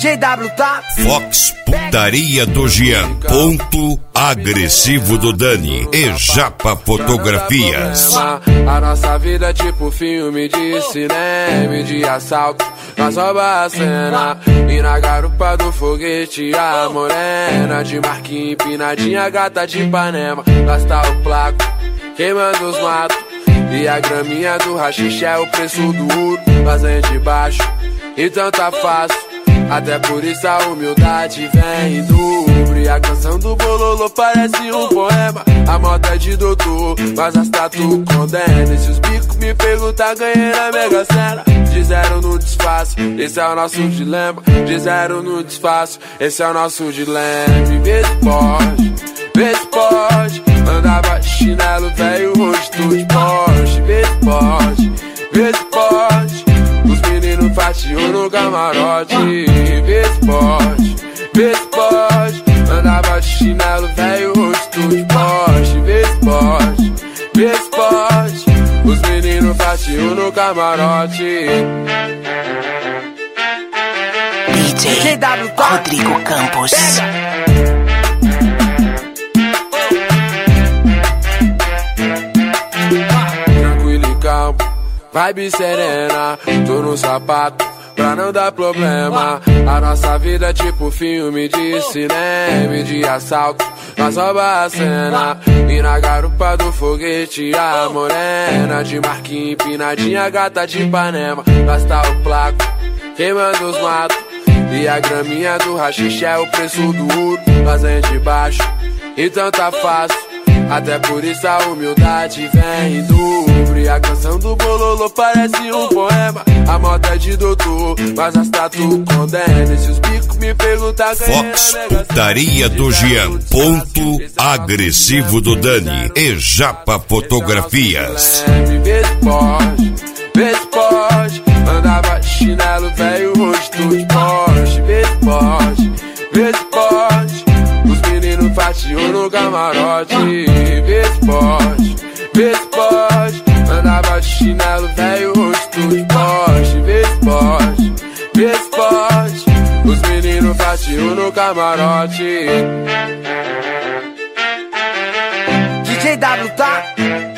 DJ W tá? Fox Putaria do Jean. Ponto agressivo do Dani. E Japa Fotografias. A nossa vida é tipo filme de cinema, de assalto, nós rouba a cena. E na garupa do foguete a morena, de marquinha empinadinha, gata de Ipanema. Nós tá o placo, queimando os matos, e a graminha do rachixe é o preço do ouro. Nós é de baixo, então tá fácil, até por isso a humildade vem em dobro. E a canção do bololô parece um poema. A moto é de doutor, mas as tatu condena. E se os bicos me perguntar, ganhei na Mega Sena. De zero no desfaço, esse é o nosso dilema. De zero no desfaço, esse é o nosso dilema. E vê se pode, vê se pode. Andava de chinelo velho, hoje tu de Porsche. Vê se pode, vê se pode. Os meninos fatiam no camarote. Vê se pode, vê se pode. Andava de chinelo velho, hoje tu de Porsche. Vê se pode, vê se pode. Os meninos fatiam no camarote. DJ Rodrigo Campos. Tranquilo e calmo, vibe serena, tô no sapato pra não dar problema. A nossa vida é tipo filme de cinema, de assalto, nós rouba a cena. E na garupa do foguete a morena, de marquinha empinadinha, gata de Ipanema. Nós tá o placo, queimando os matos, e a graminha do rachixe é o preço do ouro. Nós é de baixo, então tá fácil, até por isso a humildade vem em dobro. E a canção do bololô parece um poema. A moto é de doutor, mas as tatu condena. E se os bicos me perguntar, Fox Putaria do Jean. Ponto agressivo do Dani. E Japa Fotografias. Vê se pode, vê se pode. Andava de chinelo velho, hoje tu de Porsche. Vê se pode, vê se pode. Os meninos fatiam no camarote. Vê se pode, vê se pode. Andava de chinelo velho, hoje tu de Porsche. Vê se pode, vê se pode. Os meninos fatiam no camarote. DJ W tá?